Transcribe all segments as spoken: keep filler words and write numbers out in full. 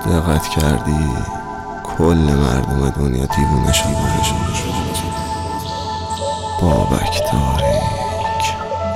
دقت کردی کل مردم دنیا دیوونه شده بابک تاریک.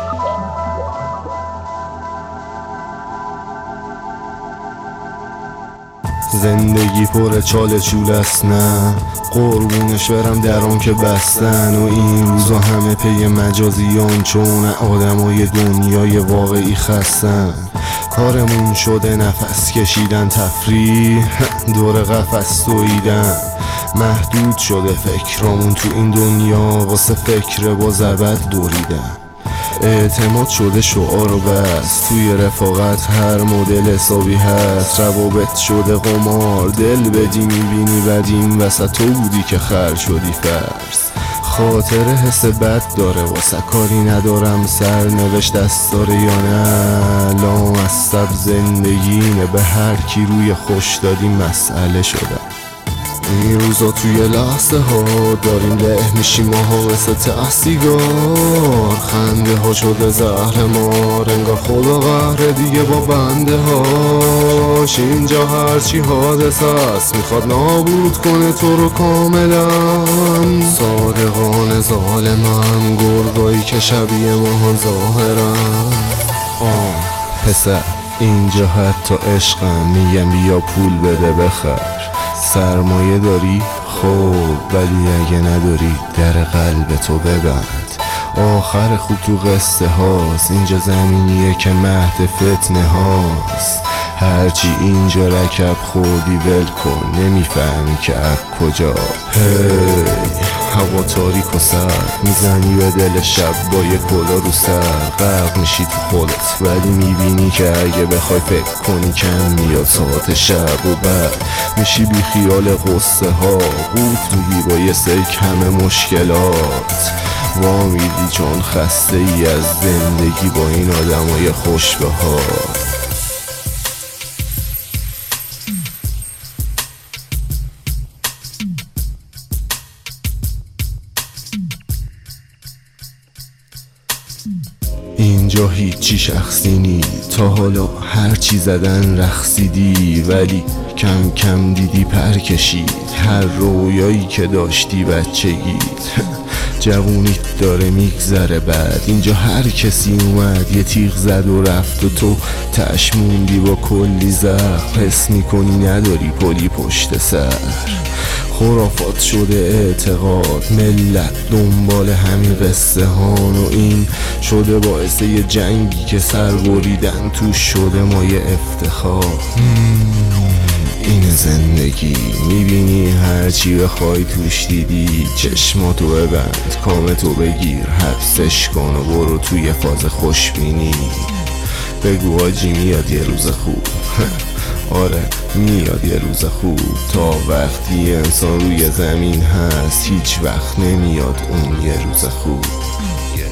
زندگی پر چاله چول است، نه قربونش برم درام که بستن. و این روزا همه پی مجازیان، چون آدمای دنیای واقعی خستن. کارمون شده نفس کشیدن، تفریح دور قفس دویدن. محدود شده فکرامون تو این دنیا، واسه فکر با زبط دوریدن. اعتماد شده شعار و بس، توی رفاقت هر مدل حسابی هست. روابط شده قمار، دل بدی میبینی بدیم وسط تو بودی که خر شدی فرس. خاطر حس بد داره واسه کاری ندارم، سرنوشت دست داره یا نه. لامصب زندگینه، به هر کی روی خوش دادی مسئله شده. این روزا توی لحظه ها داریم له میشیم ماها مثل ته سیگار. خنده ها شده زهر مار، انگار خدا قهر دیگه با بنده هاش. اینجا هرچی حادثه است میخواد نابود کنه تو رو کاملا. صادقان ظالمم، گرگایی که شبیه ما ظاهرم. آه پسر اینجا حتی عشقم، میگم بیا پول بده بخر. سرمایه داری؟ خب ولی اگه نداری در قلب تو ببند. آخر خوب تو قصه هاست، اینجا زمینیه که مهد فتنه هاست. هرچی اینجا رکب خوردی ول کن، نمیفهمی که از کجا. هی هوا تاریک و سرد، میزنی به دل شب با یه کلا رو سر. غرق میشی تو خودت ولی میبینی که اگه بخوای فکر کنی کم میاد ساعت شب. و بعد میشی بی خیال قصه ها، قوت میگی با یه سیک همه مشکلات. وامیدی چون خسته ای از زندگی با این آدمای خوش به حال. اینجا هیچی شخصی نی، تا حالا هرچی زدن رقصیدی ولی کم کم دیدی پر کشید. هر رویایی که داشتی بچگیت جوونیت داره میگذره بعد. اینجا هر کسی اومد یه تیغ زد و رفت و تو تش موندی با کلی زخم. حس میکنی نداری پلی پشت سر، خرافات شده اعتقاد. ملت دنبال همین قصه هان و این شده باعث یه جنگی که سر بریدن توش شده مایه افتخار. این زندگی میبینی هرچی بخوای توش دیدی. چشماتو ببند کامتو بگیر، حبسش کن و برو توی فاز خوش بینی. بگو آجی میاد یه روز خوب آره میاد یه روز خوب. تا وقتی انسان روی زمین هست هیچ وقت نمیاد اون یه روز خوب.